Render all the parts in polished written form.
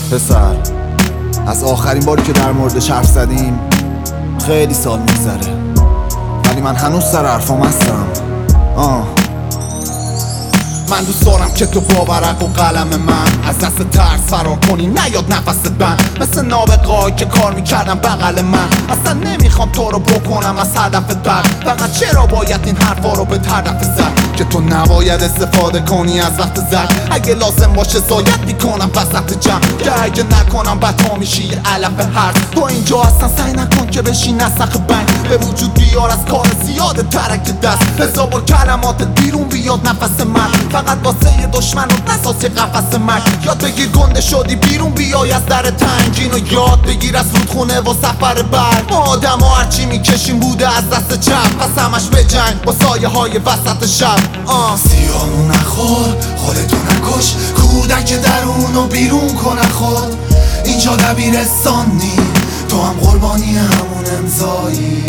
پسر، از آخرین باری که در موردش حرف زدیم خیلی سال میگذره، ولی من هنوز سر حرفام هستم. من دوست دارم که تو با ورق و قلم من از دست ترس فرار کنی، نیاد نفست بند مثل نابغه‌ای که کار میکردم بغل من. اصلا نمیخوام تو رو بکنم از هدفت بر، فقط چرا باید این حرفا رو به طرف زد که تو نباید استفاده کنی از وقت زد. اگه لازم باشه زاید میکنم وسط جمع، که اگه نکنم بد میشی یه علف هر. تو اینجا اصلا سعی نکن که بشی نسخ بند، به وجود بیار از کار زیاد ترک دست. حساب کلمات بیرون بیاد نفس من، فقط واسه دشمن و نساس قفس مرگ. یاد بگیر گنده شدی بیرون بیای از در تنگین، و یاد بگیر از رودخونه و سفر برگ. ما آدم ها هرچی میکشیم بوده از دست چپ، پس همش به جنگ با سایه های وسط شب. سیانو نخور، خودتو نکش، کودک درونو بیرون کن خود. اینجا دبیرستانی، تو هم قربانی همون امضایی.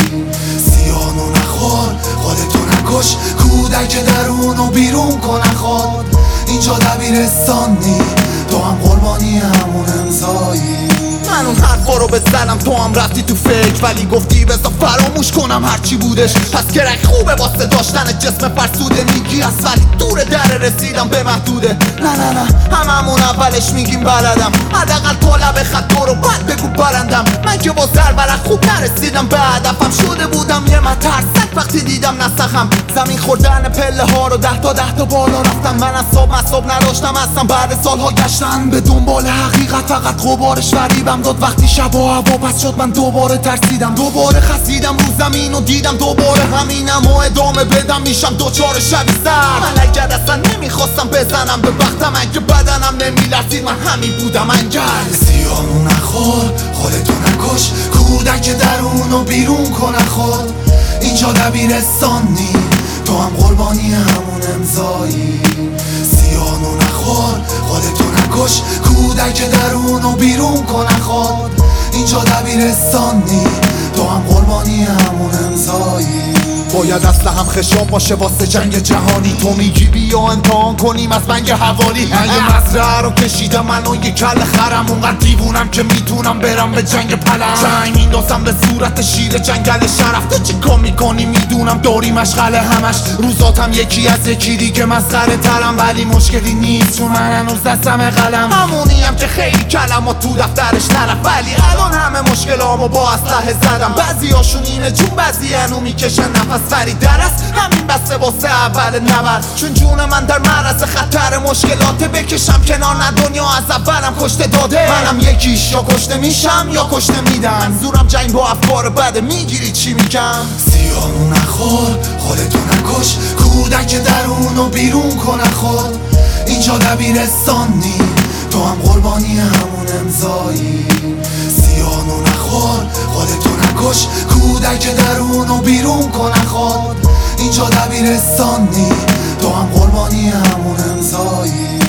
سیانو نخور، خودتو نکش، کودک درونو بیرون کن خود. اینجا دبیرستانی، تو هم قربانی همون امضایی. من اون حرفا رو بزنم تو هم رفتی تو فکر، ولی گفتی بذار فراموش کنم هرچی بودش. پس کرک خوبه واسه داشتن جسم فرسوده، میگی از ولی دور در رسیدم به محدوده. نه هممون اولش میگیم بلدم، حداقل تا لب خط تو رو بعد بگو برندم. من که با زرورق خوب نرسیدم به هدفم، شده بودم یه مترسک وقتی دیدم نسخم. زمین خوردن پله ها رو ده تا بالا رفتم. من اصاب نداشتم اصلا، بعد سالها گشتن به دنبال حقیقت، فقط غبارش فریبم داد وقتی شب و هوا پس شد. من دوباره ترسیدم، دوباره خسیدم رو زمین و دیدم دوباره همینم و ادامه بدم میشم دوچار شبی سر. من اگر اصلا نمیخواستم بزنم به وقتم، اگه بدنم نمیلرزید من همین بودم انگل. سیانو نخور، خودتو نکش، کودک درونو بیرون کن خود. اینجا دبیرستانی، تو هم قربانی همون امضایی. سیانو نخور، خودتو نکش، کودک درونو بیرون کن خود. اینجا دبیرستانی، تو هم قربانی همون امضایی. باید اصلا هم خشام باشه واسه جنگ جهانی. تو میگی بیا امتحان کنیم از بنگ حوالی. من یه مزرعه رو کشیدم من و یه کل خرم، اونقدر دیوونم که میتونم برم به جنگ پلنگ. جنگ میندازم به صورت شیر جنگل شرف. تو چی کار میکنی میدونم داری مشغله همش، روزاتم یکی از یکی دیگه مسخره ترم. ولی مشکلی نیست چون من هنوز دستم قلم، همونیم که خیلی کلمات تو دفترش نرفت. ولی الان همه مشکلامو با اسلحه زدم. بعضیاشون اینه جون بعضی هنو میکشن نفس، ولی درست همین بسته واسه اول نبرد. چون جون من در معرض خطر مشکلات، بکشم کنار نه دنیا از اولم کشته داده. منم یکیش، یا کشته میشم یا کشته میدن. زورم جنگ با افکار بده، میگیری چی میگم؟ سیانو نخور، خودتو نکش، کودک درونو بیرون کن خود. اینجا دبیرستانی، تو هم قربانی همون امضایی. سیانو نخور، خودتو نکش، کودک درونو بیرون کن خود. اینجا دبیرستانی، تو هم قربانی همون امضایی.